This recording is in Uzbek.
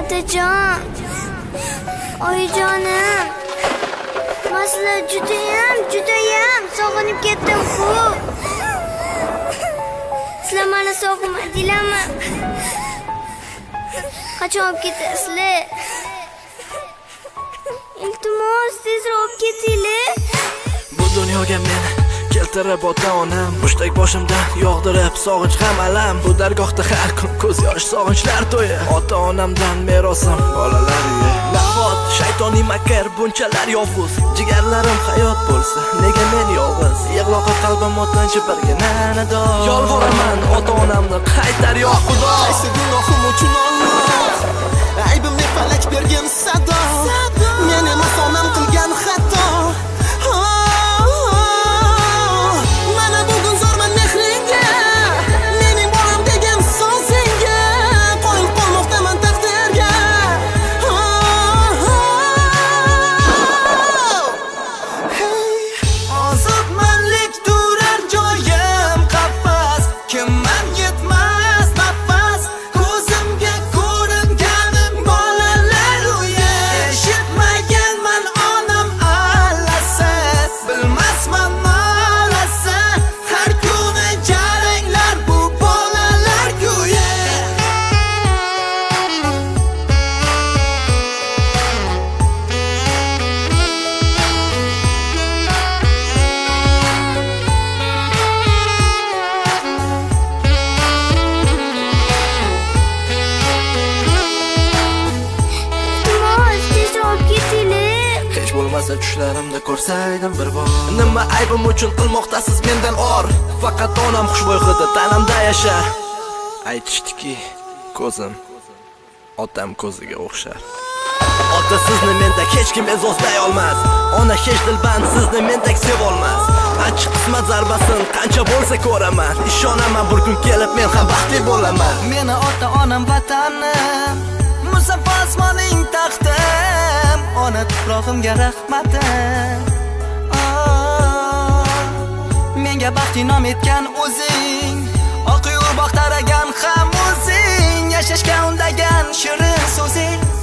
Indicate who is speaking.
Speaker 1: Otajon, oyijonim, men sizlar judayam sog'inib ketdim-ku. Sizlar meni sog'inmadinglarmi? Qachon olib ketasizlar? Iltimos, tezroq olib ketinglar.
Speaker 2: Bu dunyoga meni keltirib ota-onam, mushtaq boshimdan yog'dirib sog'inch ham alam. Bu dargohda har kun ko'z yosh sog'inchlar to'yi. Ota-onamdan merosim bolalar uyi. Nahot shaytoniy makr bunchalar yovuz, jigarlarim hayot bo'lsa nega men yolg'iz? Yig'loqi qalbim o'tinchi birgina nado. Yolg'iraman ota-onamni qaytar yo Xudo.
Speaker 3: Qaysi gunohim uchun Alloh aybimni falak bergan sado. Meni masonam qilgan xato. Mana bugun zo'rman mehringga, mening bolam degan so'zingga. Qo'yib qolmoqdaman taqdirga. Ozodmanlik turar joyim qafas, kimman yetmas nafas. Ko'zimga ko'ringanim bolalar uyi. Eshitmaganman onam allasi, bilmasman nolasi. Har kuni jaranglar bu bolalar kuyi.
Speaker 1: Iltimos, tezroq olib ketinglar.
Speaker 2: Hech bo'lmasa tushlarimda ko'rsaydim bir bor. Nima aybim uchun qilmoqdasiz mendan or? Faqat onam xushbo'y hidi tanamda yashar. Aytishdiki, ko'zim otam ko'ziga o'xshar. Ota sizni mendek hech kim e'zozlay olmas. Ona hech dilband sizni mendek sev olmas. Achchiq qismat zarbasin qancha bo'lsa ko'raman. Ishonaman bir kun kelib men ham baxtli bo'laman.
Speaker 3: Meni ota-onam vatanim, Musaffo osmoning taxtim, ona tuprog'imga rahmatim. Menga baxt inom etgan o'zing, oq uyg'ur bog' taragan ham o'zing, yashashga undagan shirin so'zing.